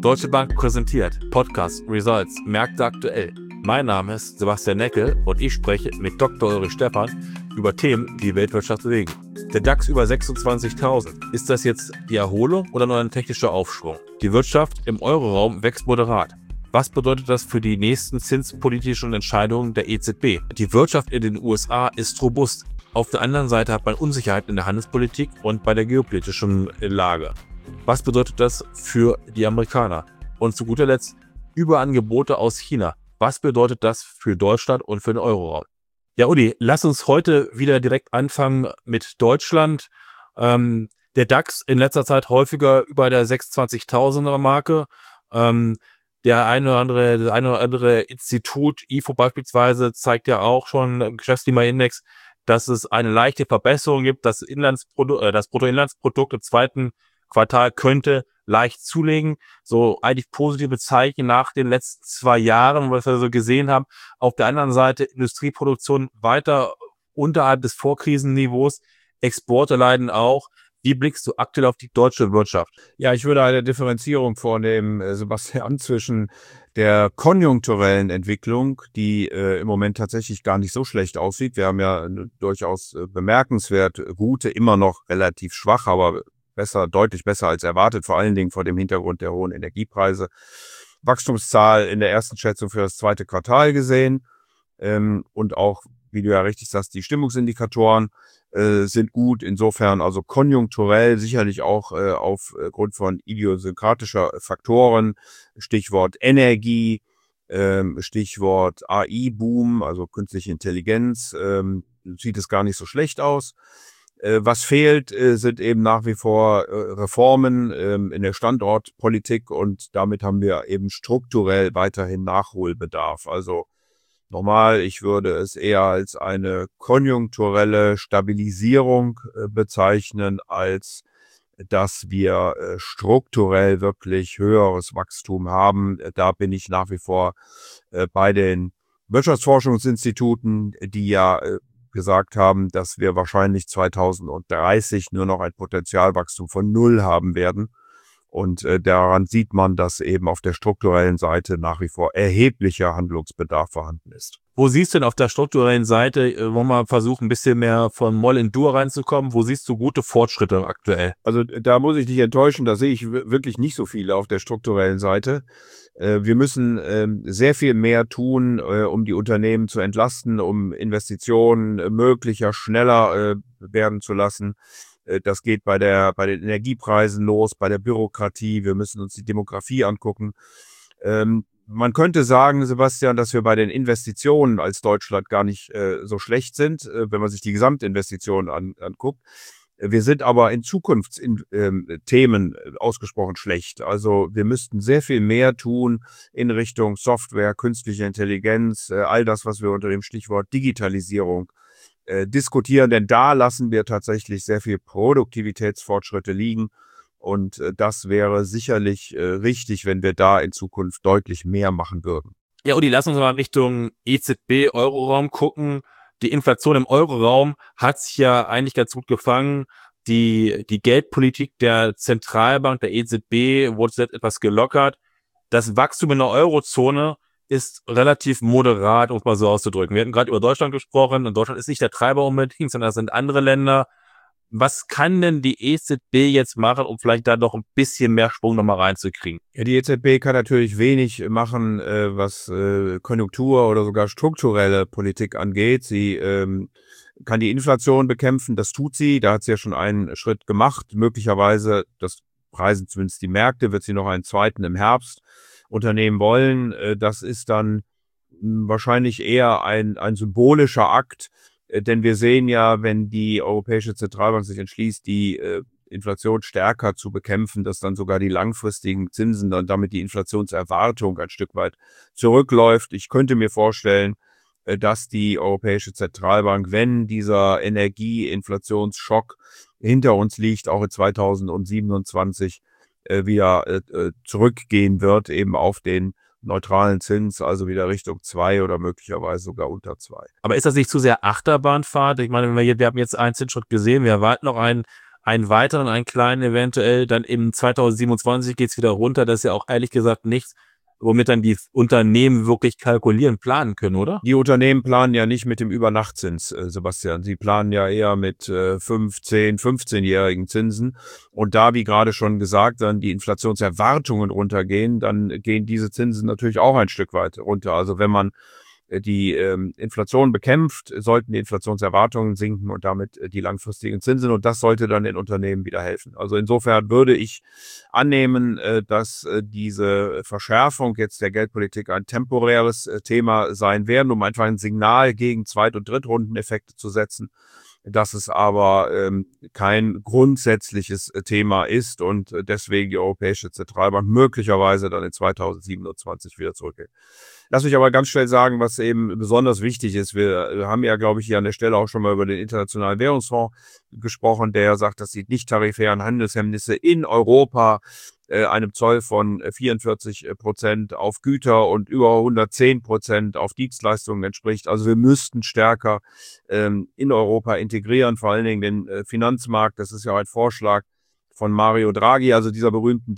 Deutsche Bank präsentiert Podcast Results Märkte aktuell. Mein Name ist Sebastian Neckel und ich spreche mit Dr. Ulrich Stephan über Themen, die die Weltwirtschaft bewegen. Der DAX über 26.000. Ist das jetzt die Erholung oder nur ein technischer Aufschwung? Die Wirtschaft im Euroraum wächst moderat. Was bedeutet das für die nächsten zinspolitischen Entscheidungen der EZB? Die Wirtschaft in den USA ist robust. Auf der anderen Seite hat man Unsicherheit in der Handelspolitik und bei der geopolitischen Lage. Was bedeutet das für die Amerikaner? Und zu guter Letzt Überangebote aus China. Was bedeutet das für Deutschland und für den Euroraum? Ja, Uli, lass uns heute wieder direkt anfangen mit Deutschland. Der DAX in letzter Zeit häufiger über der 26.000er Marke. Das eine oder andere Institut, IFO beispielsweise, zeigt ja auch schon im Geschäftsklimaindex, dass es eine leichte Verbesserung gibt. Das Bruttoinlandsprodukt im zweiten Quartal könnte leicht zulegen. So eigentlich positive Zeichen nach den letzten 2 Jahren, was wir so gesehen haben. Auf der anderen Seite Industrieproduktion weiter unterhalb des Vorkrisenniveaus. Exporte leiden auch. Wie blickst du aktuell auf die deutsche Wirtschaft? Ja, ich würde eine Differenzierung vornehmen, Sebastian, zwischen der konjunkturellen Entwicklung, die im Moment tatsächlich gar nicht so schlecht aussieht. Wir haben ja eine durchaus bemerkenswert gute, immer noch relativ schwach, aber deutlich besser als erwartet, vor allen Dingen vor dem Hintergrund der hohen Energiepreise. Wachstumszahl in der ersten Schätzung für das zweite Quartal gesehen und auch, wie du ja richtig sagst, die Stimmungsindikatoren sind gut. Insofern also konjunkturell sicherlich auch aufgrund von idiosynkratischer Faktoren, Stichwort Energie, Stichwort AI-Boom, also künstliche Intelligenz, sieht es gar nicht so schlecht aus. Was fehlt, sind eben nach wie vor Reformen in der Standortpolitik und damit haben wir eben strukturell weiterhin Nachholbedarf. Also nochmal, ich würde es eher als eine konjunkturelle Stabilisierung bezeichnen, als dass wir strukturell wirklich höheres Wachstum haben. Da bin ich nach wie vor bei den Wirtschaftsforschungsinstituten, die ja gesagt haben, dass wir wahrscheinlich 2030 nur noch ein Potenzialwachstum von 0 haben werden. Und daran sieht man, dass eben auf der strukturellen Seite nach wie vor erheblicher Handlungsbedarf vorhanden ist. Wo siehst du denn auf der strukturellen Seite, wollen wir versuchen, ein bisschen mehr von Moll in Dur reinzukommen, wo siehst du gute Fortschritte aktuell? Also da muss ich dich enttäuschen, da sehe ich wirklich nicht so viele auf der strukturellen Seite. Wir müssen sehr viel mehr tun, um die Unternehmen zu entlasten, um Investitionen möglicher, schneller werden zu lassen. Das geht bei den Energiepreisen los, bei der Bürokratie. Wir müssen uns die Demografie angucken. Man könnte sagen, Sebastian, dass wir bei den Investitionen als Deutschland gar nicht so schlecht sind, wenn man sich die Gesamtinvestitionen anguckt. Wir sind aber in Zukunftsthemen ausgesprochen schlecht. Also wir müssten sehr viel mehr tun in Richtung Software, künstliche Intelligenz, all das, was wir unter dem Stichwort Digitalisierung diskutieren, denn da lassen wir tatsächlich sehr viel Produktivitätsfortschritte liegen und das wäre sicherlich richtig, wenn wir da in Zukunft deutlich mehr machen würden. Ja, Uli, lass uns mal Richtung EZB, Euroraum gucken. Die Inflation im Euroraum hat sich ja eigentlich ganz gut gefangen. Die Geldpolitik der Zentralbank, der EZB, wurde jetzt etwas gelockert. Das Wachstum in der Eurozone ist relativ moderat, um es mal so auszudrücken. Wir hatten gerade über Deutschland gesprochen und Deutschland ist nicht der Treiber unbedingt, sondern das sind andere Länder. Was kann denn die EZB jetzt machen, um vielleicht da noch ein bisschen mehr Schwung nochmal reinzukriegen? Ja, die EZB kann natürlich wenig machen, was Konjunktur oder sogar strukturelle Politik angeht. Sie kann die Inflation bekämpfen, das tut sie. Da hat sie ja schon einen Schritt gemacht. Möglicherweise, das preisen zumindest die Märkte, wird sie noch einen zweiten im Herbst unternehmen wollen. Das ist dann wahrscheinlich eher ein symbolischer Akt, denn wir sehen ja, wenn die Europäische Zentralbank sich entschließt, die Inflation stärker zu bekämpfen, dass dann sogar die langfristigen Zinsen und damit die Inflationserwartung ein Stück weit zurückläuft. Ich könnte mir vorstellen, dass die Europäische Zentralbank, wenn dieser Energieinflationsschock hinter uns liegt, auch in 2027 wieder zurückgehen wird, eben auf den neutralen Zins, also wieder Richtung 2 oder möglicherweise sogar unter 2. Aber ist das nicht zu sehr Achterbahnfahrt? Ich meine, wir haben jetzt einen Zinsschritt gesehen, wir erwarten noch einen einen weiteren, einen kleinen eventuell, dann im 2027 geht's wieder runter. Das ist ja auch ehrlich gesagt nichts, womit dann die Unternehmen wirklich kalkulieren, planen können, oder? Die Unternehmen planen ja nicht mit dem Übernachtzins, Sebastian. Sie planen ja eher mit 15-jährigen Zinsen. Und da, wie gerade schon gesagt, dann die Inflationserwartungen runtergehen, dann gehen diese Zinsen natürlich auch ein Stück weit runter. Also wenn man die Inflation bekämpft, sollten die Inflationserwartungen sinken und damit die langfristigen Zinsen. Und das sollte dann den Unternehmen wieder helfen. Also insofern würde ich annehmen, dass diese Verschärfung jetzt der Geldpolitik ein temporäres Thema sein werden, um einfach ein Signal gegen Zweit- und Drittrundeneffekte zu setzen, dass es aber kein grundsätzliches Thema ist und deswegen die Europäische Zentralbank möglicherweise dann in 2027 wieder zurückgeht. Lass mich aber ganz schnell sagen, was eben besonders wichtig ist. Wir haben ja, glaube ich, hier an der Stelle auch schon mal über den Internationalen Währungsfonds gesprochen, der sagt, dass die nicht-tarifären Handelshemmnisse in Europa einem Zoll von 44% auf Güter und über 110% auf Dienstleistungen entspricht. Also wir müssten stärker in Europa integrieren, vor allen Dingen den Finanzmarkt. Das ist ja ein Vorschlag von Mario Draghi, also dieser berühmten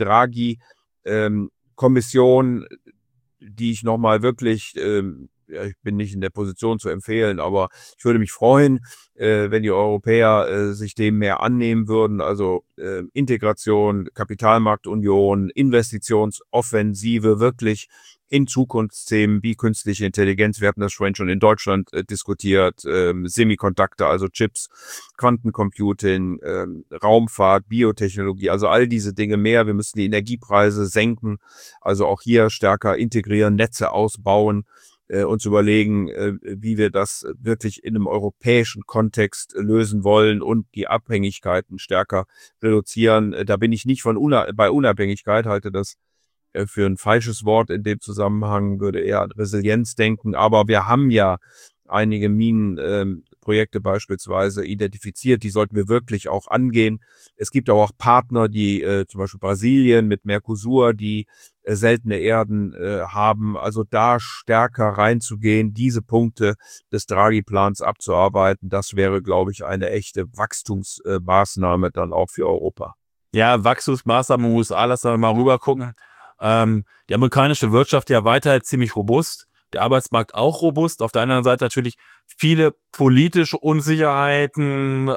Draghi-Kommission, die ich nochmal wirklich, ja, ich bin nicht in der Position zu empfehlen, aber ich würde mich freuen, wenn die Europäer sich dem mehr annehmen würden. Also Integration, Kapitalmarktunion, Investitionsoffensive wirklich in Zukunftsthemen wie künstliche Intelligenz. Wir hatten das vorhin schon in Deutschland diskutiert, Semiconductor, also Chips, Quantencomputing, Raumfahrt, Biotechnologie, also all diese Dinge mehr. Wir müssen die Energiepreise senken, also auch hier stärker integrieren, Netze ausbauen, uns überlegen, wie wir das wirklich in einem europäischen Kontext lösen wollen und die Abhängigkeiten stärker reduzieren. Da bin ich nicht bei Unabhängigkeit, halte das für ein falsches Wort in dem Zusammenhang, würde eher an Resilienz denken. Aber wir haben ja einige Minenprojekte beispielsweise identifiziert, die sollten wir wirklich auch angehen. Es gibt aber auch Partner, die zum Beispiel Brasilien mit Mercosur, die seltene Erden haben. Also da stärker reinzugehen, diese Punkte des Draghi-Plans abzuarbeiten, das wäre, glaube ich, eine echte Wachstumsmaßnahme dann auch für Europa. Ja, Wachstumsmaßnahmen in den USA, lass da mal rüber gucken. Die amerikanische Wirtschaft ja weiter ziemlich robust, der Arbeitsmarkt auch robust. Auf der anderen Seite natürlich viele politische Unsicherheiten,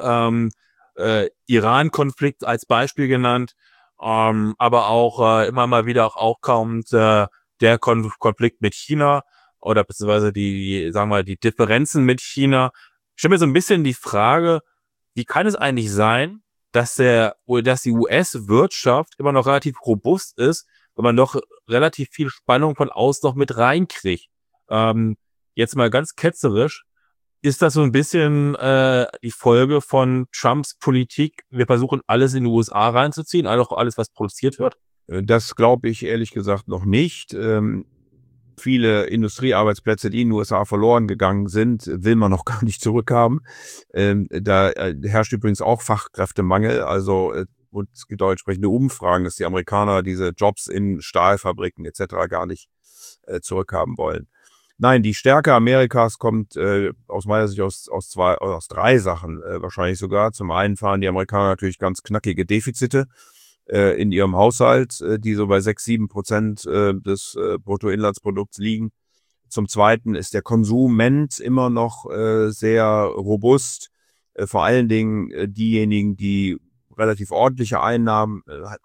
Iran-Konflikt als Beispiel genannt, aber auch immer mal wieder auch aufkommt der Konflikt mit China oder beziehungsweise sagen wir, die Differenzen mit China. Ich stelle mir so ein bisschen die Frage, wie kann es eigentlich sein, dass die US-Wirtschaft immer noch relativ robust ist, wenn man noch relativ viel Spannung von außen noch mit reinkriegt. Jetzt mal ganz ketzerisch, ist das so ein bisschen die Folge von Trumps Politik? Wir versuchen alles in die USA reinzuziehen, also alles, was produziert wird? Das glaube ich ehrlich gesagt noch nicht. Viele Industriearbeitsplätze, die in den USA verloren gegangen sind, will man noch gar nicht zurückhaben. Da herrscht übrigens auch Fachkräftemangel. Also und es gibt auch entsprechende Umfragen, dass die Amerikaner diese Jobs in Stahlfabriken etc. gar nicht zurückhaben wollen. Nein, die Stärke Amerikas kommt aus meiner Sicht aus drei Sachen wahrscheinlich sogar. Zum einen fahren die Amerikaner natürlich ganz knackige Defizite in ihrem Haushalt, die so bei 6-7% des Bruttoinlandsprodukts liegen. Zum Zweiten ist der Konsument immer noch sehr robust. Vor allen Dingen diejenigen, die relativ ordentliche Einnahmen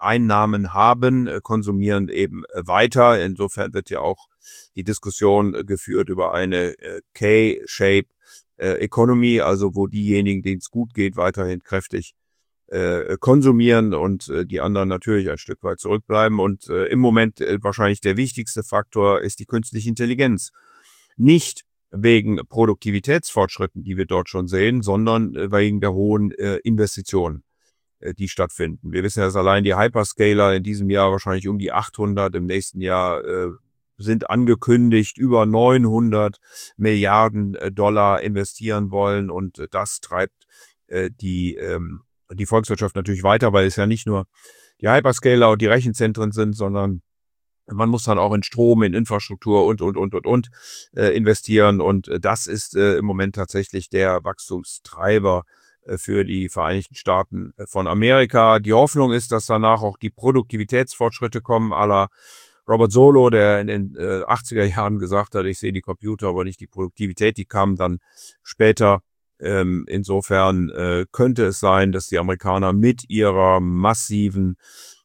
haben, konsumieren eben weiter. Insofern wird ja auch die Diskussion geführt über eine K-Shape Economy, also wo diejenigen, denen es gut geht, weiterhin kräftig konsumieren und die anderen natürlich ein Stück weit zurückbleiben. Und im Moment wahrscheinlich der wichtigste Faktor ist die künstliche Intelligenz. Nicht wegen Produktivitätsfortschritten, die wir dort schon sehen, sondern wegen der hohen Investitionen, die stattfinden. Wir wissen ja, dass allein die Hyperscaler in diesem Jahr wahrscheinlich um die 800, im nächsten Jahr sind angekündigt, über 900 Milliarden Dollar investieren wollen. Und das treibt die Volkswirtschaft natürlich weiter, weil es ja nicht nur die Hyperscaler und die Rechenzentren sind, sondern man muss dann auch in Strom, in Infrastruktur und investieren. Und das ist im Moment tatsächlich der Wachstumstreiber für die Vereinigten Staaten von Amerika. Die Hoffnung ist, dass danach auch die Produktivitätsfortschritte kommen, à la Robert Solow, der in den 80er Jahren gesagt hat, ich sehe die Computer, aber nicht die Produktivität, die kam dann später. Insofern könnte es sein, dass die Amerikaner mit ihren massiven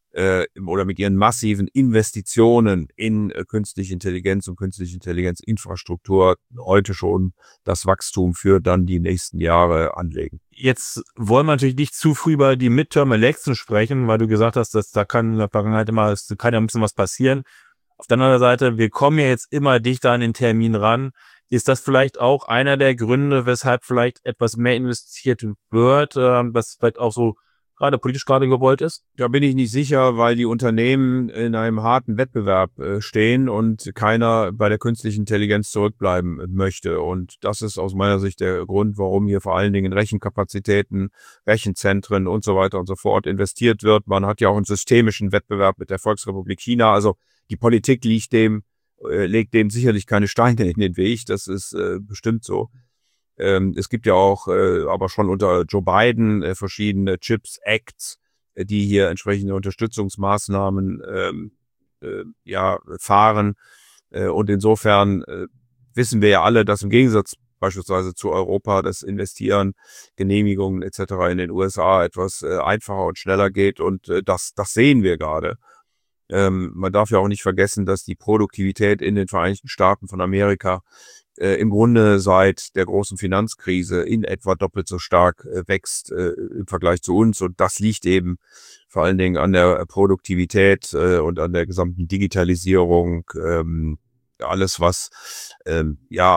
Investitionen in künstliche Intelligenz und künstliche Intelligenzinfrastruktur heute schon das Wachstum für dann die nächsten Jahre anlegen. Jetzt wollen wir natürlich nicht zu früh über die Midterm Elections sprechen, weil du gesagt hast, dass da kann in der Vergangenheit immer, es kann ja ein bisschen was passieren. Auf der anderen Seite, wir kommen ja jetzt immer dichter an den Termin ran. Ist das vielleicht auch einer der Gründe, weshalb vielleicht etwas mehr investiert wird, was vielleicht auch so politisch gewollt ist? Da bin ich nicht sicher, weil die Unternehmen in einem harten Wettbewerb stehen und keiner bei der künstlichen Intelligenz zurückbleiben möchte. Und das ist aus meiner Sicht der Grund, warum hier vor allen Dingen in Rechenkapazitäten, Rechenzentren und so weiter und so fort investiert wird. Man hat ja auch einen systemischen Wettbewerb mit der Volksrepublik China. Also die Politik legt dem sicherlich keine Steine in den Weg. Das ist bestimmt so. Es gibt ja auch aber schon unter Joe Biden verschiedene Chips Acts, die hier entsprechende Unterstützungsmaßnahmen fahren. Und insofern wissen wir ja alle, dass im Gegensatz beispielsweise zu Europa das Investieren, Genehmigungen etc. in den USA etwas einfacher und schneller geht. Und das sehen wir gerade. Man darf ja auch nicht vergessen, dass die Produktivität in den Vereinigten Staaten von Amerika im Grunde seit der großen Finanzkrise in etwa doppelt so stark wächst im Vergleich zu uns. Und das liegt eben vor allen Dingen an der Produktivität und an der gesamten Digitalisierung. Alles, was an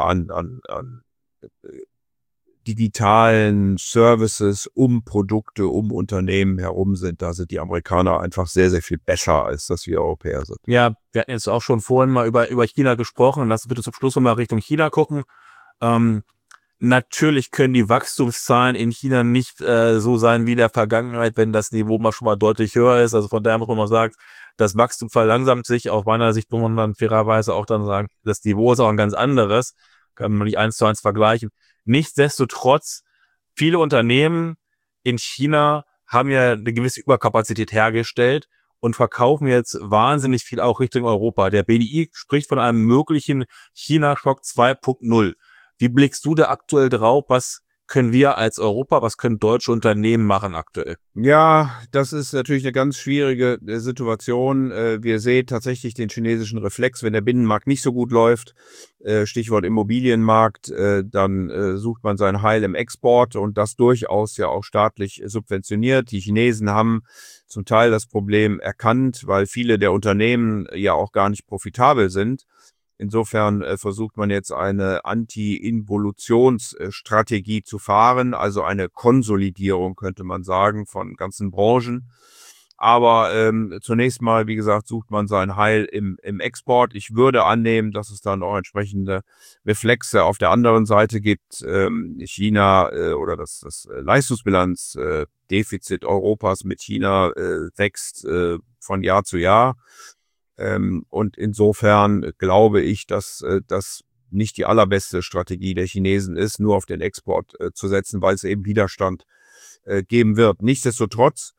digitalen Services Produkte, Unternehmen herum sind, da sind die Amerikaner einfach sehr, sehr viel besser, als dass wir Europäer sind. Ja, wir hatten jetzt auch schon vorhin mal über China gesprochen. Lass uns bitte zum Schluss nochmal Richtung China gucken. Natürlich können die Wachstumszahlen in China nicht so sein wie in der Vergangenheit, wenn das Niveau mal schon mal deutlich höher ist. Also von daher muss man mal sagen, das Wachstum verlangsamt sich. Aus meiner Sicht muss man dann fairerweise auch dann sagen, das Niveau ist auch ein ganz anderes. Kann man nicht 1:1 vergleichen. Nichtsdestotrotz, viele Unternehmen in China haben ja eine gewisse Überkapazität hergestellt und verkaufen jetzt wahnsinnig viel auch Richtung Europa. Der BDI spricht von einem möglichen China-Schock 2.0. Wie blickst du da aktuell drauf? Was können wir als Europa, was können deutsche Unternehmen machen aktuell? Ja, das ist natürlich eine ganz schwierige Situation. Wir sehen tatsächlich den chinesischen Reflex, wenn der Binnenmarkt nicht so gut läuft, Stichwort Immobilienmarkt, dann sucht man sein Heil im Export und das durchaus ja auch staatlich subventioniert. Die Chinesen haben zum Teil das Problem erkannt, weil viele der Unternehmen ja auch gar nicht profitabel sind. Insofern versucht man jetzt eine Anti-Involutionsstrategie zu fahren, also eine Konsolidierung, könnte man sagen, von ganzen Branchen. Aber zunächst mal, wie gesagt, sucht man sein Heil im Export. Ich würde annehmen, dass es dann auch entsprechende Reflexe auf der anderen Seite gibt. China oder das Leistungsbilanzdefizit Europas mit China wächst von Jahr zu Jahr. Und insofern glaube ich, dass das nicht die allerbeste Strategie der Chinesen ist, nur auf den Export zu setzen, weil es eben Widerstand geben wird. Nichtsdestotrotz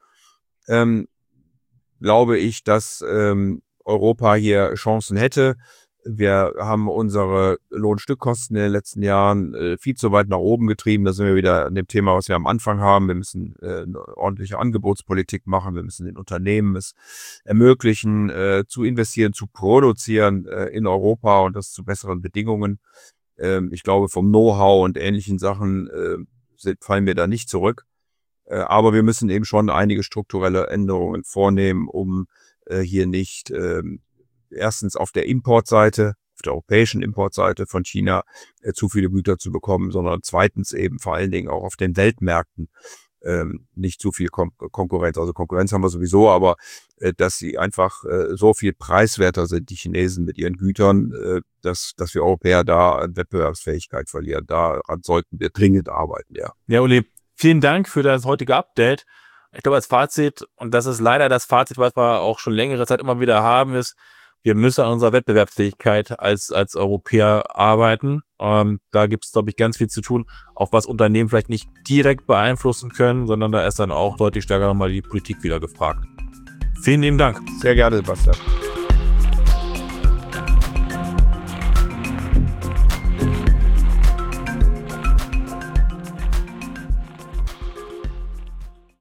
glaube ich, dass Europa hier Chancen hätte. Wir haben unsere Lohnstückkosten in den letzten Jahren viel zu weit nach oben getrieben. Da sind wir wieder an dem Thema, was wir am Anfang haben. Wir müssen eine ordentliche Angebotspolitik machen. Wir müssen den Unternehmen es ermöglichen, zu investieren, zu produzieren in Europa und das zu besseren Bedingungen. Ich glaube, vom Know-how und ähnlichen Sachen fallen wir da nicht zurück. Aber wir müssen eben schon einige strukturelle Änderungen vornehmen, um hier nicht erstens auf der Importseite, auf der europäischen Importseite von China zu viele Güter zu bekommen, sondern zweitens eben vor allen Dingen auch auf den Weltmärkten nicht zu viel Konkurrenz. Also Konkurrenz haben wir sowieso, aber dass sie einfach so viel preiswerter sind, die Chinesen mit ihren Gütern, dass wir Europäer da an Wettbewerbsfähigkeit verlieren. Daran sollten wir dringend arbeiten, ja. Ja, Uli, vielen Dank für das heutige Update. Ich glaube, als Fazit, und das ist leider das Fazit, was wir auch schon längere Zeit immer wieder haben, ist, wir müssen an unserer Wettbewerbsfähigkeit als Europäer arbeiten. Da gibt es, glaube ich, ganz viel zu tun, auch was Unternehmen vielleicht nicht direkt beeinflussen können, sondern da ist dann auch deutlich stärker nochmal die Politik wieder gefragt. Vielen lieben Dank. Sehr gerne, Sebastian.